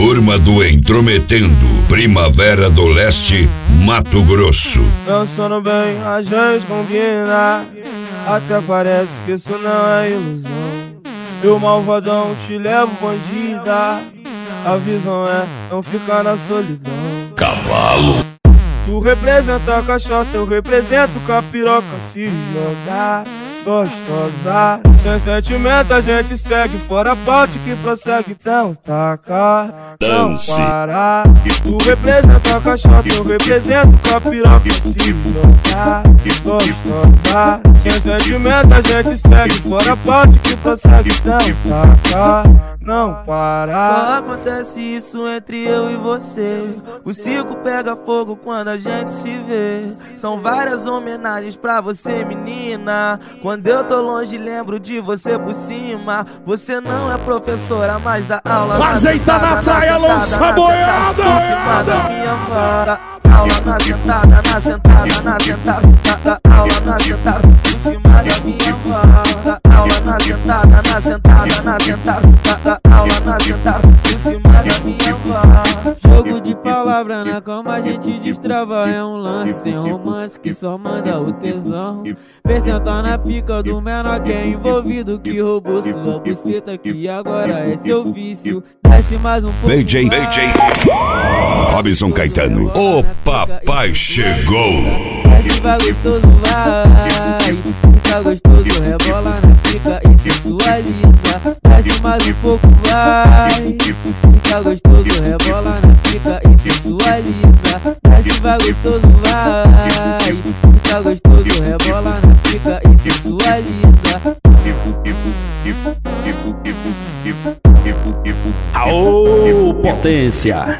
Turma do Intrometendo, Primavera do Leste, Mato Grosso. Pensando bem, a gente combina, até parece que isso não é ilusão. Eu malvadão te levo bandida, a visão é não ficar na solidão. Cavalo. Tu representa a caixota, eu represento capiroca. Se jogar gostosa, sem sentimento a gente segue, fora a parte que prossegue. Então taca, não para. Tu representa a caixota, eu represento capiroca. Se jogar gostosa, sem sentimento a gente segue, fora a parte que prossegue. Então taca, não para. Só acontece isso entre eu e você. O circo pega fogo quando a gente se vê. São várias homenagens pra você, menina. Quando eu tô longe lembro de você por cima. Você não é professora, mas dá aula. Ajeita na praia, lança a boiada. Em cima da minha vara. Aula na sentada, na sentada, na sentada. Dá aula na sentada, em cima da minha vara. Aula na sentada, na sentada, na sentada. Dá aula na sentada, em cima da minha vara. Jogo de palavra na cama a gente destrava. É um lance sem romance que só manda o tesão. Vem sentar na pica do menor que é envolvido, que roubou sua buceta, que agora é seu vício. Desce mais um pouco. DJ Robson Caetano. O papai chegou. Desce vai gostoso, vai. Fica gostoso, rebola na pica e sensualiza. Desce mais um pouco, vai. Fica gostoso, rebola na pica e sensualiza. Desce vai gostoso, vai. Fica gostoso, rebola na pica e sensualiza. Aô, potência!